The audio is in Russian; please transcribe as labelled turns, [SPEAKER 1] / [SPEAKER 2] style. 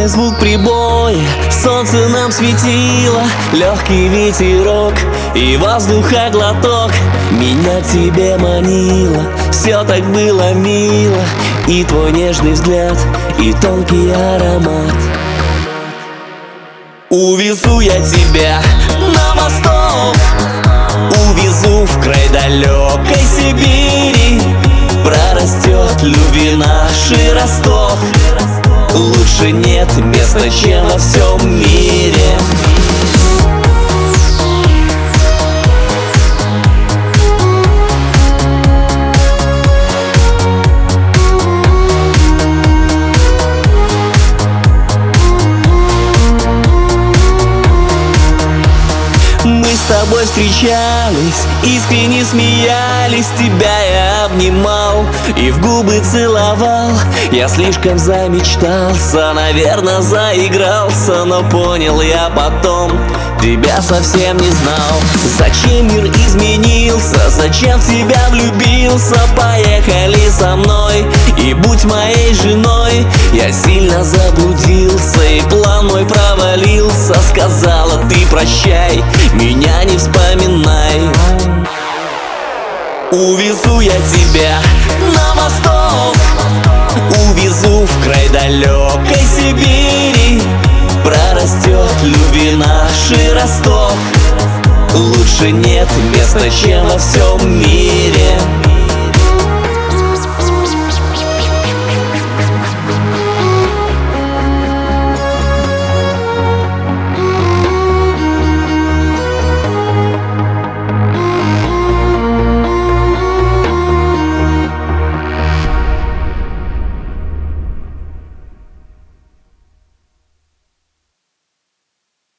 [SPEAKER 1] Тихий звук прибоя, солнце нам светило, легкий ветерок и воздуха глоток меня к тебе манило. Все так было мило, и твой нежный взгляд, и тонкий аромат. Увезу я тебя на восток, увезу в край далекой Сибири. Прорастет любви нашей росток, лучше нет места, чем во всем мире. Мы с тобой встречались, искренне смеялись, тебя я обнимал и в губы целовал. Я слишком замечтался, наверное, заигрался, но понял я потом, тебя совсем не знал. Зачем мир изменился, зачем в тебя влюбился? Поехали со мной и будь моей женой. Я сильно заблудился и план мой провалился. Сказала ты прощай, меня не вспоминай. Увезу я тебя на восток, увезу в край далекой Сибири. Прорастет любви нашей росток, лучше нет места, чем во всем мире.